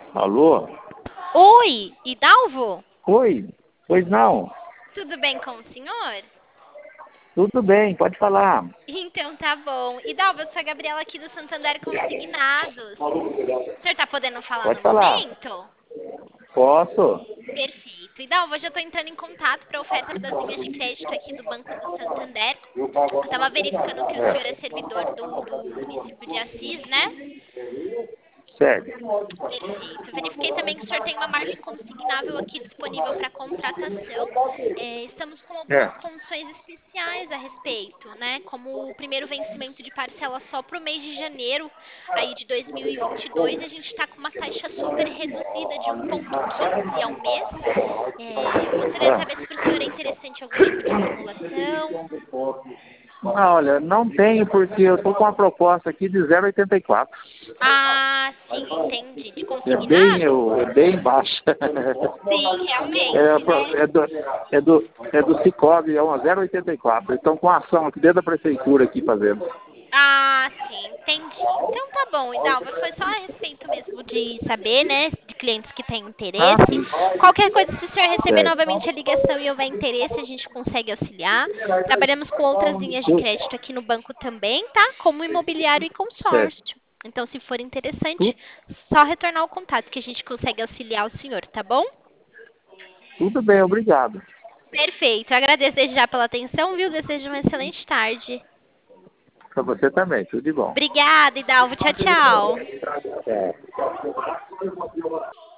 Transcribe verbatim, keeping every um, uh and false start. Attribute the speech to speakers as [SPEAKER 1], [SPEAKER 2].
[SPEAKER 1] Alô?
[SPEAKER 2] Oi, Hidalvo?
[SPEAKER 1] Oi? Pois não?
[SPEAKER 2] Tudo bem com o senhor?
[SPEAKER 1] Tudo bem, pode falar.
[SPEAKER 2] Então tá bom. Hidalvo, eu sou a Gabriela aqui do Santander Consignados. O senhor tá podendo falar
[SPEAKER 1] Pode
[SPEAKER 2] no
[SPEAKER 1] falar.
[SPEAKER 2] momento?
[SPEAKER 1] Posso?
[SPEAKER 2] Perfeito. Hidalvo, hoje eu tô entrando em contato para oferta das linhas de crédito aqui do Banco do Santander. Eu tava verificando que o senhor é
[SPEAKER 1] É,
[SPEAKER 2] servidor do, do município de Assis, né?
[SPEAKER 1] sério.
[SPEAKER 2] Perfeito. Verifiquei também que o senhor tem uma margem consignável aqui disponível para contratação. É, estamos com algumas
[SPEAKER 1] É.
[SPEAKER 2] condições especiais a respeito, né? Como o primeiro vencimento de parcela só para o mês de janeiro aí de dois mil e vinte e dois, a gente está com uma taxa super reduzida de um vírgula quinze ao mês. É, eu gostaria de saber se para o senhor é interessante algum tipo de simulação.
[SPEAKER 1] Ah, olha, não tenho porque eu estou com uma proposta aqui de zero vírgula oitenta e quatro.
[SPEAKER 2] Ah, sim, entendi. De
[SPEAKER 1] É bem,
[SPEAKER 2] consignado?
[SPEAKER 1] eu- é bem baixa.
[SPEAKER 2] Sim,
[SPEAKER 1] É,
[SPEAKER 2] realmente,
[SPEAKER 1] pro-
[SPEAKER 2] né?
[SPEAKER 1] é do, é do, é do Cicobi, é uma zero vírgula oitenta e quatro. Eles estão com ação aqui dentro da prefeitura aqui fazendo.
[SPEAKER 2] Ah, sim, entendi. Então tá bom, Idalva, foi só a respeito mesmo de saber, né, de clientes que têm
[SPEAKER 1] Ah,
[SPEAKER 2] interesse.
[SPEAKER 1] sim.
[SPEAKER 2] Qualquer coisa, se o senhor receber
[SPEAKER 1] Certo.
[SPEAKER 2] novamente a ligação e houver interesse, a gente consegue auxiliar. Trabalhamos com outras linhas de
[SPEAKER 1] Tu-
[SPEAKER 2] crédito aqui no banco também, tá? Como imobiliário e
[SPEAKER 1] Certo.
[SPEAKER 2] consórcio. Então, se for interessante,
[SPEAKER 1] Tu-
[SPEAKER 2] só retornar o contato que a gente consegue auxiliar o senhor, tá bom?
[SPEAKER 1] Tudo bem, obrigado.
[SPEAKER 2] Perfeito. Eu agradeço desde já pela atenção, viu? Desejo uma excelente tarde.
[SPEAKER 1] Para você também, tudo de bom.
[SPEAKER 2] Obrigada, Idalva. Tchau, tchau.
[SPEAKER 1] É.